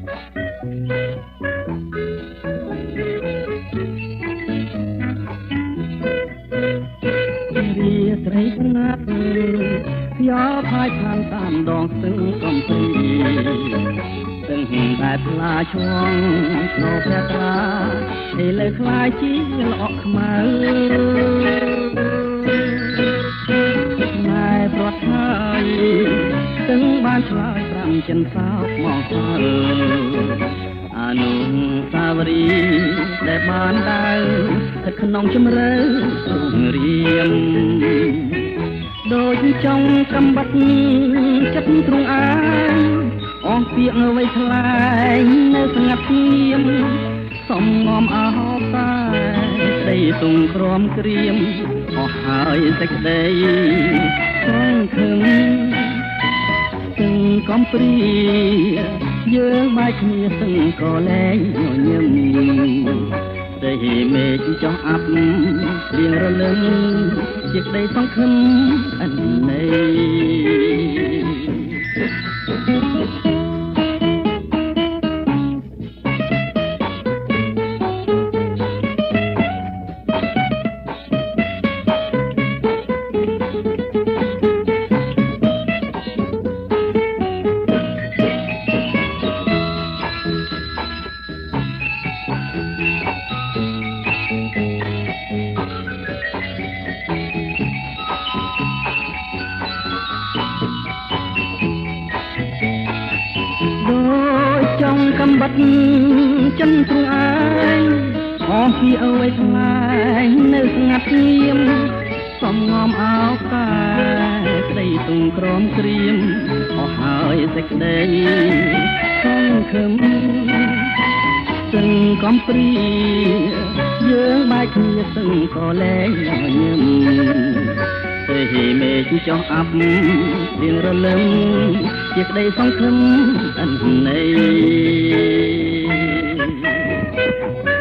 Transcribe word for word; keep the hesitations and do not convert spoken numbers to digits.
รีស្រីស្ងាត់យោផាយខានតាមដងស្ទឹងកំព្រីស្ទឹងតែផ្លាឈងស្នូព្រះត្រាឥឡូវខ្លាយជាល្អក់ខ្មៅណែប្រត់ហើយស្ទឹងបានឆ្លើយប្រាំចិនសោកមកហើយអនុស្សាវរីយ៍ដែលបានដើរស្ថិតក្នុងជម្រៅរៀមដូចចង់កំបាត់ចិត្តទ្រង់អាយអងពាកអ្វីថ្លែងនៅស្ងាត់ស្ងៀមសំងំអោបតែស្ដីទុំក្រំក្រៀមអស់ហើយសេចក្ដីសង្ឃឹមទាំងកំព្រាយើងបែកគ្នាសឹងក៏លែងញញឹមតែមេឃចោះអាប់រៀងរលឹមជាក្ដីសង្ឃឹមអន័យចង់កំបាត់ចិនទ្រង់អាយអស់ពីអ្វីថ្លែងនៅស្ងាត់ស្ងៀមសំងំអោបតែក្ដីទុំក្រំក្រៀមអស់ហើយសេចក្ដីសង្ឃឹមសឹងកំព្រាយើងបែកគ្នាសឹងក៏លែងញញឹមតែមេឃចោះអាប់រៀងរលឹមជាក្ដីសង្ឃឹមអន័យ